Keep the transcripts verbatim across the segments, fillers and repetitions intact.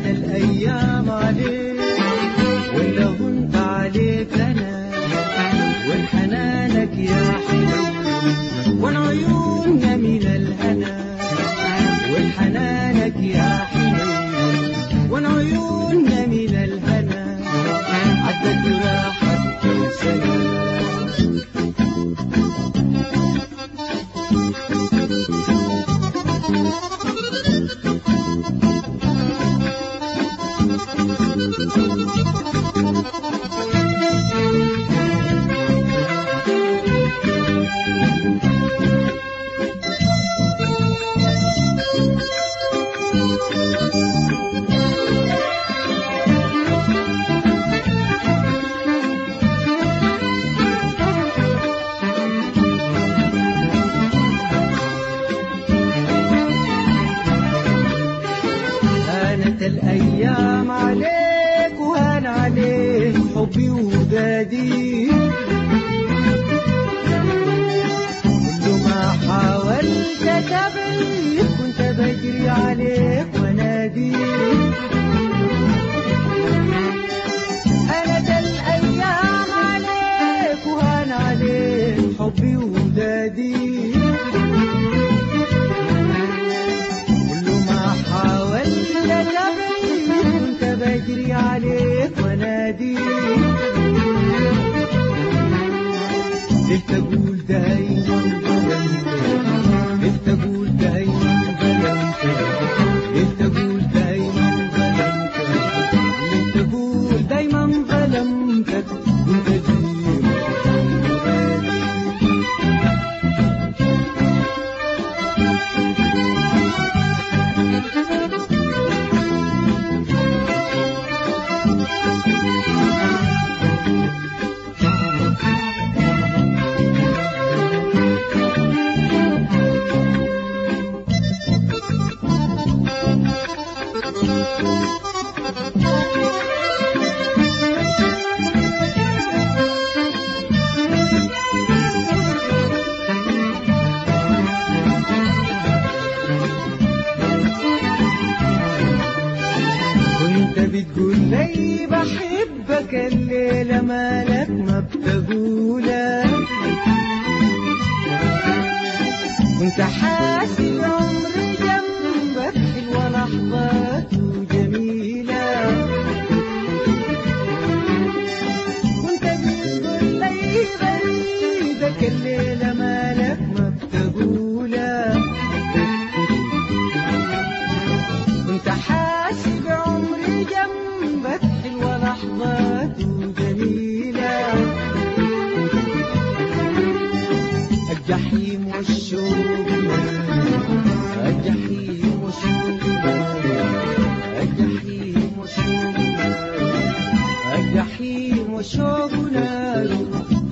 هانت الأيام عليك ولا هنت عليك أنا والحنانك يا حلو والعيون من الهنا والحنانك يا حلو والعيون من الهنا عدت راحت كل سنة. الأيام عليك وهان عليك حبي وودادي كل ما حاولت تبعد كنت بجري عليك ونادي. هانت الأيام عليك وهان عليك حبي وودادي بجري عليك ونادي. ليه تقول دايما ظلمتك ليه تقول دايما ظلمتك ليه تقول دايما ظلمتك ليه تقول دايما ظلمتك وتجيب بتقول لي بحبك الليلة مالك ما بتقولها وانت حاسب عمري جنبك حلوة لحظاته جميلة وانت بتقول لي بريدك الليلة مالك ما بتقولها وانت حاسب عمري جنبك حلوة لحظاته جميلة. الجحيم والشوق الجحيم والشوق الجحيم والشوق الجحيم والشوق نار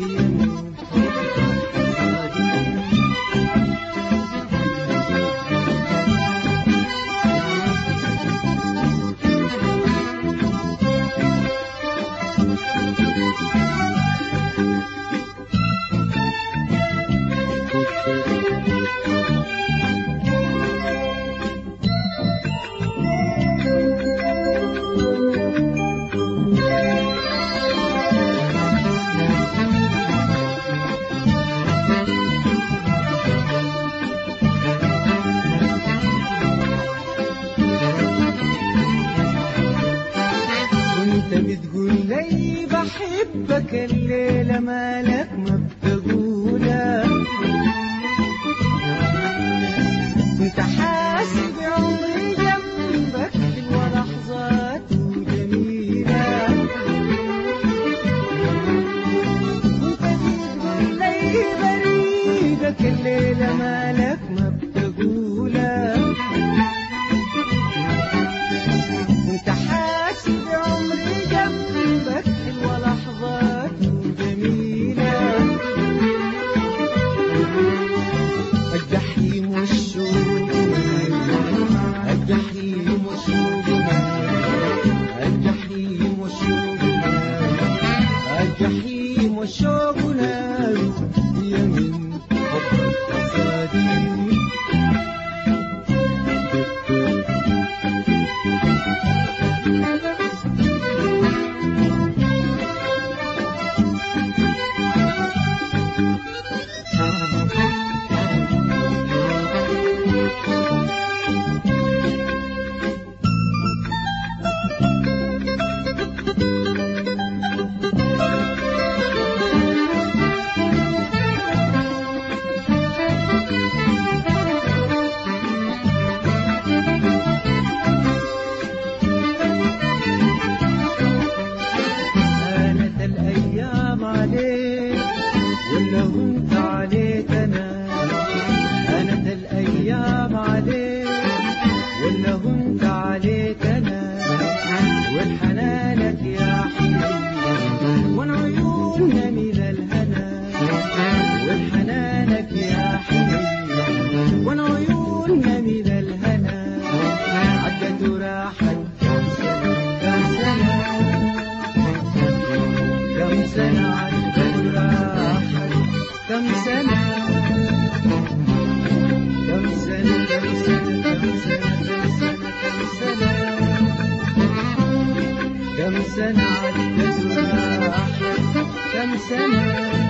بتقول لي بحبك الليلة مالك ما بتقولها كنت حاسب عمري جنبك حلوة لحظاته جميلة كنت بتقول لي بريدك الليلة مالك ما بتقولها كنت حاسب عمري جنبك حلوة لحظاته جميلة ولا وانت عليك انا هانت الايام عليك ولا وانت عليك انا والحنانك يا حنين والعيون من الهنا والحنانك يا حنين والعيون من الهنا عدت وراحت كم سنة كم سنة عدت وراحت كم سنة كم سنة كم سنة كم سنة كم سنة كم سنة عدت وراحت كم سنة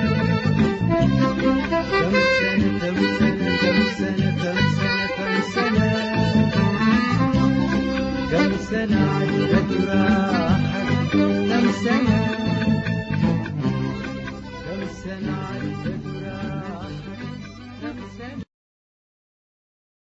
كم سنة كم سنة كم سنة كم سنة كم سنة كم سنة عدت وراحت